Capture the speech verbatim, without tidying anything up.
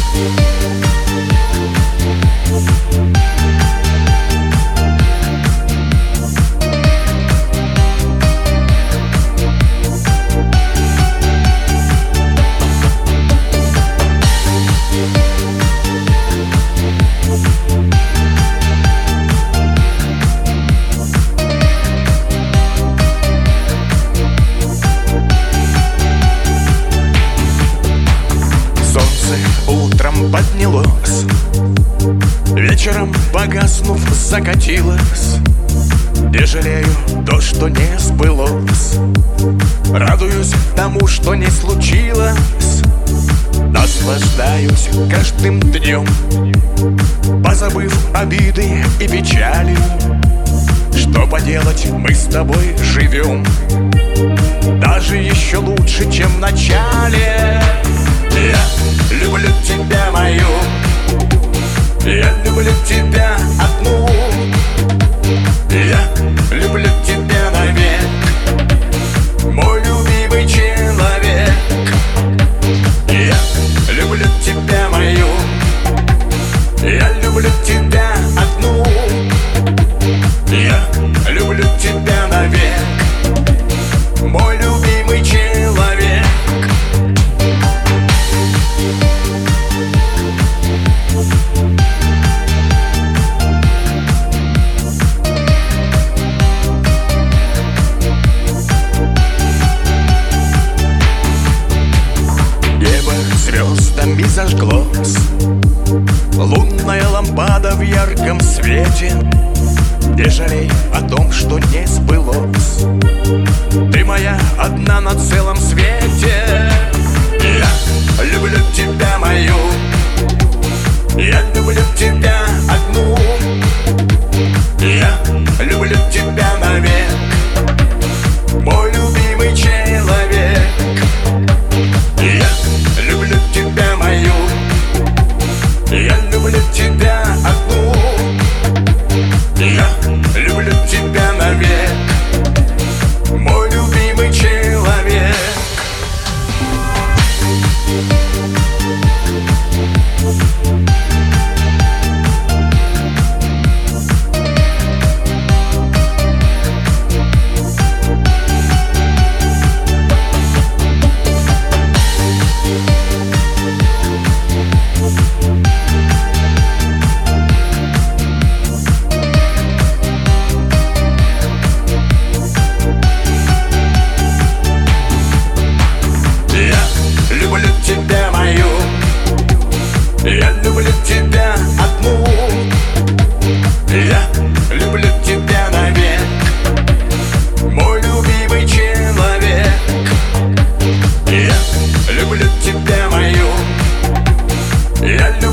Утром поднялось, вечером погаснув закатилось. Не жалею то, что не сбылось, радуюсь тому, что не случилось. Наслаждаюсь каждым днем, позабыв обиды и печали. Что поделать, мы с тобой живем, даже еще лучше, чем в начале. Я люблю тебя, мою, я люблю тебя одну, я люблю тебя навек, мой любимый человек. Я люблю тебя, мою, я люблю тебя одну, я люблю тебя навек, мой любимый человек. Звездами зажглось, лунная лампада в ярком свете. Не жалей о том, что не сбылось, ты моя одна на целом свете. Я люблю тебя, мою, я люблю тебя одну, я люблю тебя навек, мой любимый человек. Я люблю тебя, мою, я люблю тебя одну, я люблю тебя навек, мой любимый человек. Тебя, мою, я люблю тебя одну, я люблю тебя навек, мой любимый человек. Я люблю тебя, мою, я люблю